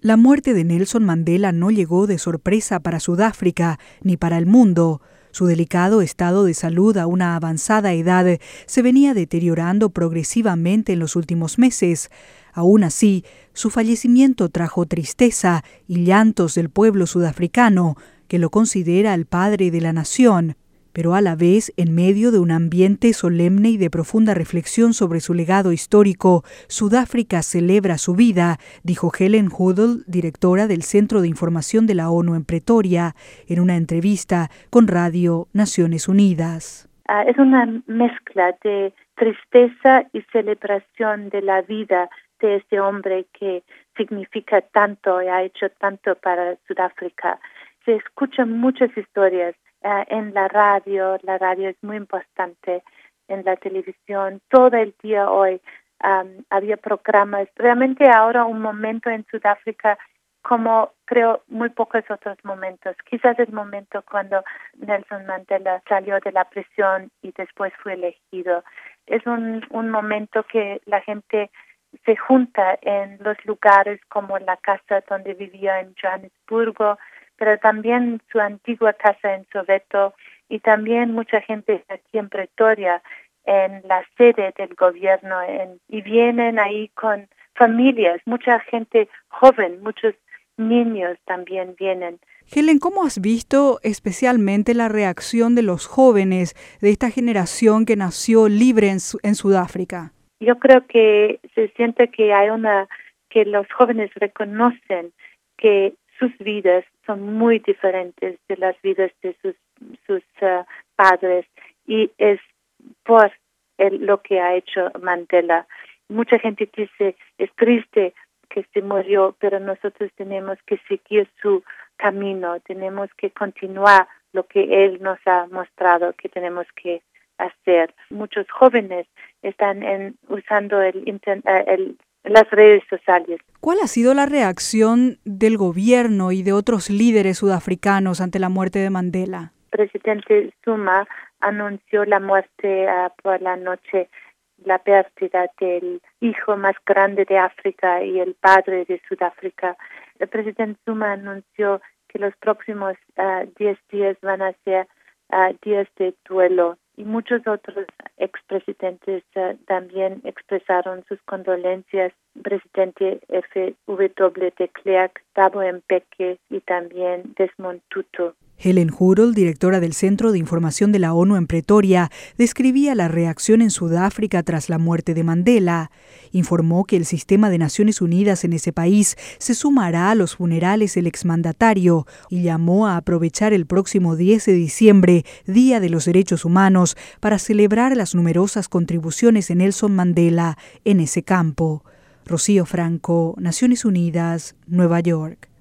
La muerte de Nelson Mandela no llegó de sorpresa para Sudáfrica ni para el mundo. Su delicado estado de salud a una avanzada edad se venía deteriorando progresivamente en los últimos meses. Aún así, su fallecimiento trajo tristeza y llantos del pueblo sudafricano, que lo considera el padre de la nación, pero a la vez, en medio de un ambiente solemne y de profunda reflexión sobre su legado histórico, Sudáfrica celebra su vida, dijo Helen Hoodle, directora del Centro de Información de la ONU en Pretoria, en una entrevista con Radio Naciones Unidas. Es una mezcla de tristeza y celebración de la vida de este hombre que significa tanto y ha hecho tanto para Sudáfrica. Se escuchan muchas historias en la radio es muy importante, en la televisión, todo el día hoy había programas. Realmente ahora un momento en Sudáfrica como creo muy pocos otros momentos. Quizás el momento cuando Nelson Mandela salió de la prisión y después fue elegido. Es un momento que la gente se junta en los lugares como la casa donde vivía en Johannesburgo, pero también su antigua casa en Soweto y también mucha gente aquí en Pretoria, en la sede del gobierno, y vienen ahí con familias, mucha gente joven, muchos niños también vienen. Helen, ¿cómo has visto especialmente la reacción de los jóvenes de esta generación que nació libre en Sudáfrica? Yo creo que se siente que que los jóvenes reconocen que sus vidas son muy diferentes de las vidas de sus padres y es por lo que ha hecho Mandela. Mucha gente dice, es triste que se murió, pero nosotros tenemos que seguir su camino, tenemos que continuar lo que él nos ha mostrado que tenemos que hacer. Muchos jóvenes están usando las redes sociales. ¿Cuál ha sido la reacción del gobierno y de otros líderes sudafricanos ante la muerte de Mandela? El presidente Zuma anunció la muerte por la noche, la pérdida del hijo más grande de África y el padre de Sudáfrica. El presidente Zuma anunció que los próximos 10 días van a ser días de duelo. Y muchos otros expresidentes también expresaron sus condolencias. Presidente F.W. de Klerk, Thabo Mbeki y también Desmond Tutu. Helen Hoodle, directora del Centro de Información de la ONU en Pretoria, describía la reacción en Sudáfrica tras la muerte de Mandela. Informó que el sistema de Naciones Unidas en ese país se sumará a los funerales del exmandatario y llamó a aprovechar el próximo 10 de diciembre, Día de los Derechos Humanos, para celebrar las numerosas contribuciones de Nelson Mandela en ese campo. Rocío Franco, Naciones Unidas, Nueva York.